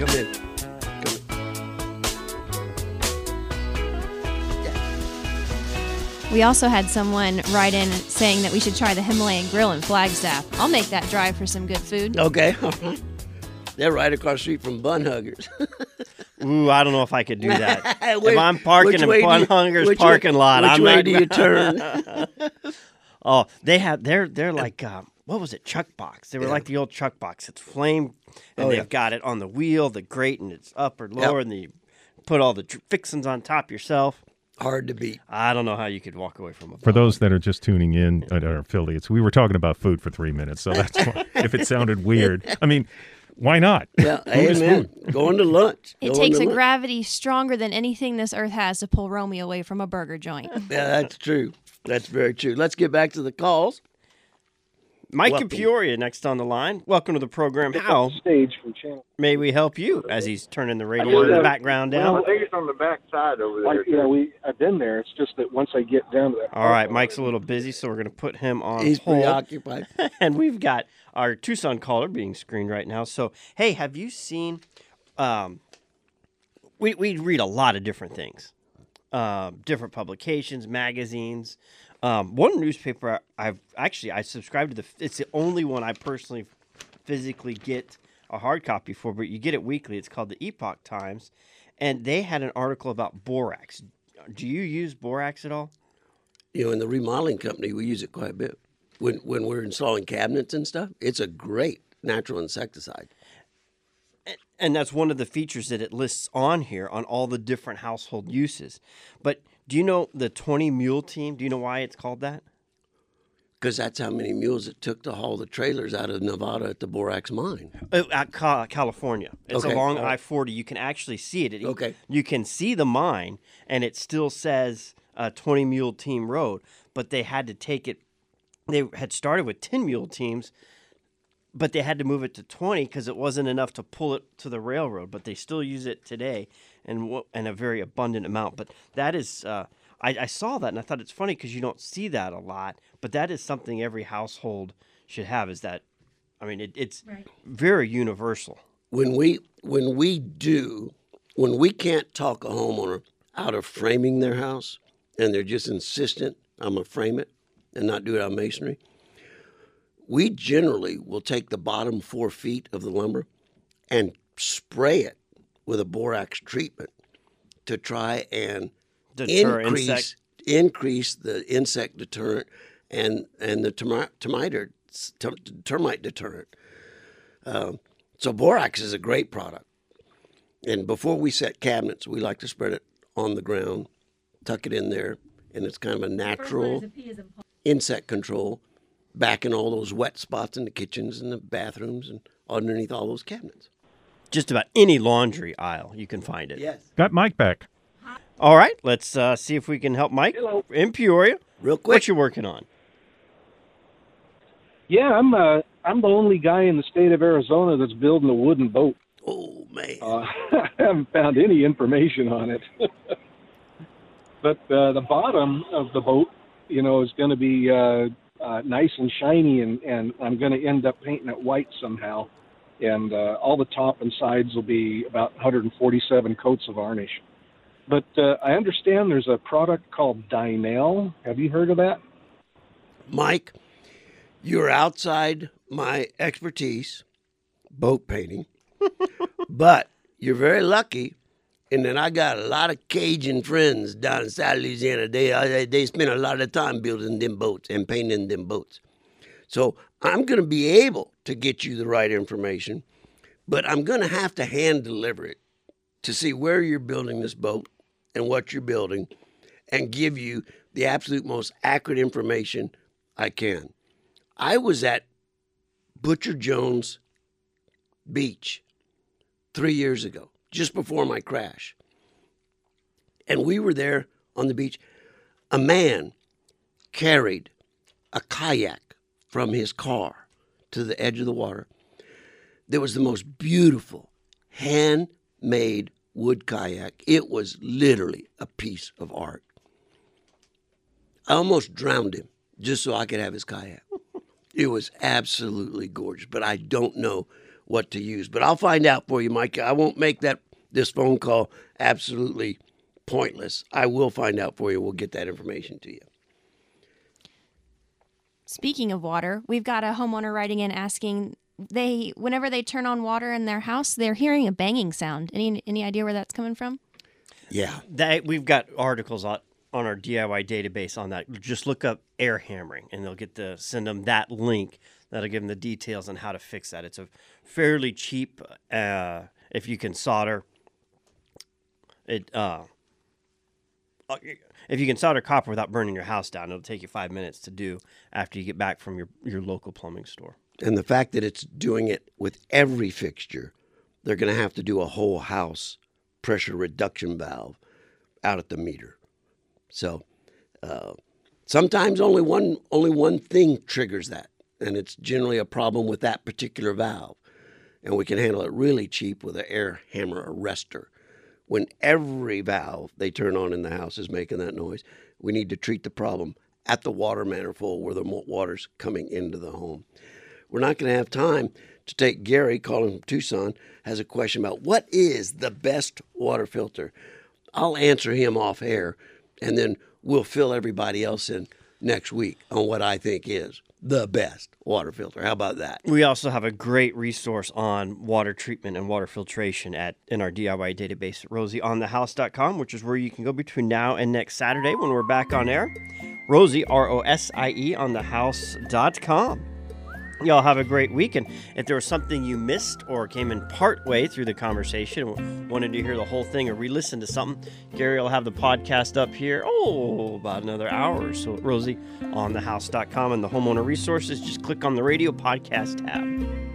Come in. We also had someone write in saying that we should try the Himalayan Grill in Flagstaff. I'll make that drive for some good food. Okay. They're right across the street from Bun Huggers. Ooh, I don't know if I could do that. Which- If I'm parking which in way Bun do you- Hunger's which parking way- lot, which I'm way not. do you turn? Oh, they're like what was it? Chuck box. They were like the old Chuck box. It's flame, and they've got it on the wheel, the grate, and it's up or lower, and you put all the fixings on top yourself. Hard to beat. I don't know how you could walk away from a For those that are just tuning in at our affiliates, we were talking about food for 3 minutes, so that's why, if it sounded weird. I mean, why not? Yeah, Food is amen. food. Going to lunch. It Going takes to a lunch. gravity stronger than anything this earth has to pull Romy away from a burger joint. Yeah, that's true. That's very true. Let's get back to the calls. Mike in Welcome. Peoria next on the line. Welcome to the program. How Stage from channel. may we help you? As he's turning the radio in the background down. Well, I think it's on the back side over there. Like, yeah, I've been there. It's just that once I get down to that. All right, Mike's a little busy, so we're going to put him on He's hold. preoccupied. And we've got our Tucson caller being screened right now. So, hey, have you seen? We read a lot of different things, different publications, magazines. One newspaper I subscribe to it's the only one I personally physically get a hard copy for, but you get it weekly. It's called the Epoch Times, and they had an article about borax. Do you use borax at all? You know, in the remodeling company, we use it quite a bit. When we're installing cabinets and stuff, it's a great natural insecticide. And that's one of the features that it lists on here on all the different household uses. But do you know the 20 mule team? Do you know why it's called that? Because that's how many mules it took to haul the trailers out of Nevada at the borax mine. At California. It's Okay. along I-40. You can actually see it. Okay. You can see the mine, and it still says 20 mule team road. But they had to take it. They had started with 10 mule teams, but they had to move it to 20 because it wasn't enough to pull it to the railroad. But they still use it today in a very abundant amount. But that is, I saw that and I thought it's funny because you don't see that a lot. But that is something every household should have. Is that, I mean, it's very universal. When we can't talk a homeowner out of framing their house, and they're just insistent, I'm gonna frame it and not do it on masonry. We generally will take the bottom 4 feet of the lumber and spray it with a borax treatment to try and Deter increase the insect deterrent and the termite deterrent. So borax is a great product. And before we set cabinets, we like to spread it on the ground, tuck it in there, and it's kind of a natural insect control back in all those wet spots in the kitchens and the bathrooms and underneath all those cabinets. Just about any laundry aisle, you can find it. Yes. Got Mike back. All right, let's see if we can help Mike in Peoria. Real quick. What you working on? Yeah, I'm the only guy in the state of Arizona that's building a wooden boat. Oh, man. I haven't found any information on it. But the bottom of the boat, is going to be nice and shiny, and I'm going to end up painting it white somehow. And all the top and sides will be about 147 coats of varnish. But I understand there's a product called Dynel. Have you heard of that? Mike, you're outside my expertise, boat painting, but you're very lucky in that I got a lot of Cajun friends down in South Louisiana. They spend a lot of time building them boats and painting them boats. So I'm going to be able to get you the right information, but I'm going to have to hand deliver it to see where you're building this boat and what you're building and give you the absolute most accurate information I can. I was at Butcher Jones Beach 3 years ago, just before my crash. And we were there on the beach. A man carried a kayak from his car to the edge of the water. There was the most beautiful, handmade wood kayak. It was literally a piece of art. I almost drowned him just so I could have his kayak. It was absolutely gorgeous, but I don't know what to use. But I'll find out for you, Mike. I won't make this phone call absolutely pointless. I will find out for you. We'll get that information to you. Speaking of water, we've got a homeowner writing in asking, whenever they turn on water in their house, they're hearing a banging sound. Any idea where that's coming from? Yeah. We've got articles on our DIY database on that. Just look up air hammering, and they'll get to send them that link. That'll give them the details on how to fix that. It's a fairly cheap, if you can solder it. If you can solder copper without burning your house down, it'll take you 5 minutes to do after you get back from your local plumbing store. And the fact that it's doing it with every fixture, they're going to have to do a whole house pressure reduction valve out at the meter. So sometimes only one thing triggers that, and it's generally a problem with that particular valve. And we can handle it really cheap with an air hammer arrestor. When every valve they turn on in the house is making that noise, we need to treat the problem at the water manifold where the water's coming into the home. We're not going to have time to take Gary, calling from Tucson, has a question about what is the best water filter. I'll answer him off air, and then we'll fill everybody else in next week on what I think is the best water filter. How about that? We also have a great resource on water treatment and water filtration in our DIY database at rosieonthehouse.com, which is where you can go between now and next Saturday when we're back on air. Rosie, ROSIE, on thehouse.com. Y'all have a great week, and if there was something you missed or came in part way through the conversation and wanted to hear the whole thing or re-listen to something, Gary will have the podcast up here, about another hour or so at rosieonthehouse.com, and the homeowner resources, just click on the radio podcast tab.